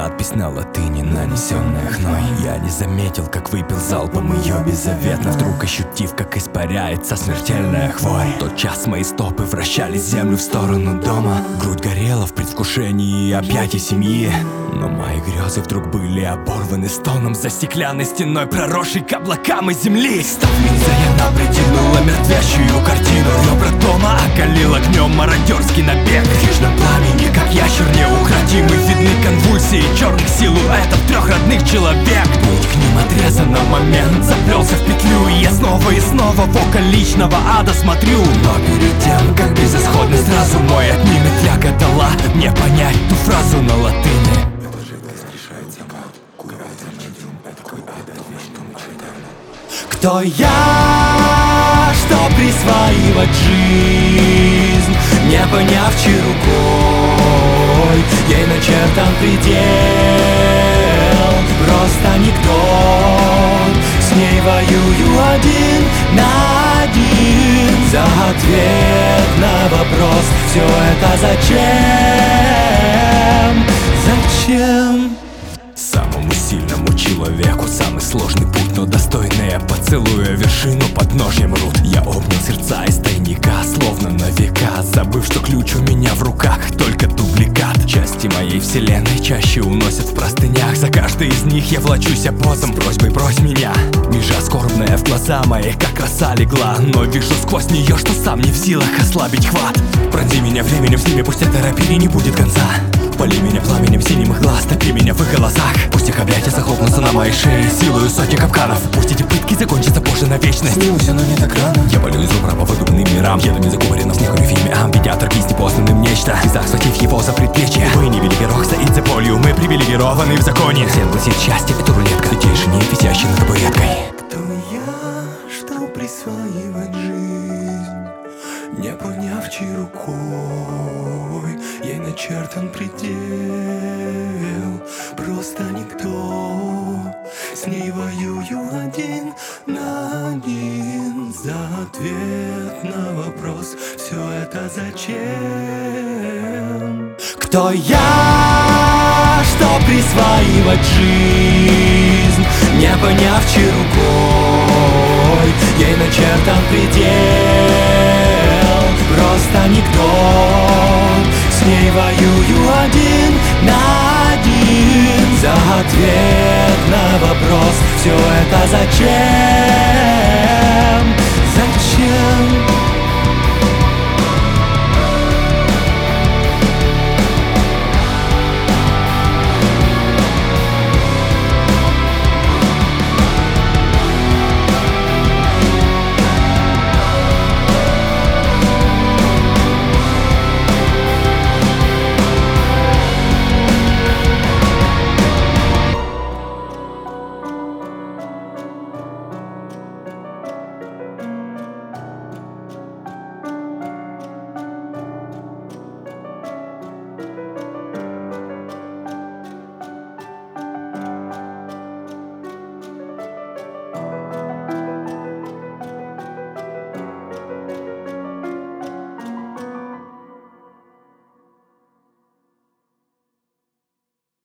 надпись на латыни, нанесенная хной. Я не заметил, как выпил залпом ее беззаветно, вдруг ощутив, как испаряется смертельная хворь. В тот час мои стопы вращали землю в сторону дома, грудь горела в предвкушении объятий семьи. Но мои грезы вдруг были оборваны стоном за стеклянной стеной, проросшей к облакам и земли. Став линзой, она притянула мертвящую картину. Ребра дома окалил огнем мародерский набег. В хищном пламени, как ящер неукротимый, видны конвульсии черных силуэтов трех родных человек. Путь к ним отрезан на момент, заплелся в петлю, и я снова и снова в око личного ада смотрю. Но перед тем, как безысходность разум мой отнимет, ляга дала мне понять ту фразу на латыни. Кто я, что присваивать жизнь, не поняв, чьей рукой ей начертан предел? Просто никто, с ней воюю один на один. За ответ на вопрос: все это зачем? Самому сильному человеку самый сложный путь, но достойные поцелуя вершину подножьем рут. Я обнял сердца из тайника, словно на века, забыв, что ключ у меня в руках только дубликат. Части моей вселенной чаще уносят в простынях, за каждой из них я влачусь опозом просьбой: брось меня. Межа скорбная в глаза мои, как роса легла, но вижу сквозь нее, что сам не в силах ослабить хват. Пронзи меня временем, с ними пусть этой рапире не будет конца. Поли меня пламенем синих их глаз, топи меня в их голосах. Пусть их объятия захлопнутся на моей шее силою сотни капканов. Пусть эти пытки закончатся позже на вечность. Снился, но не так рано. Я полю из убрава выдуманным мирам, еду не закупоренным снегом эфиме. Медиатор песни посланным нечто, схватив его за предплечье. Мы не великий Рокса и Цеполью, мы привилегированы в законе. Всем гласит счастье, это рулетка, детейший не висящий над табуреткой. Кто я, что присваивать жизнь, не поняв, чьей рукой ей начертан предел? Просто никто, с ней воюю один на один. За ответ на вопрос: все это зачем? Кто я, что присваивать жизнь, не поняв, чьей рукой ей начертан предел? Просто никто, с ней воюю один на один. За ответ на вопрос: все это зачем?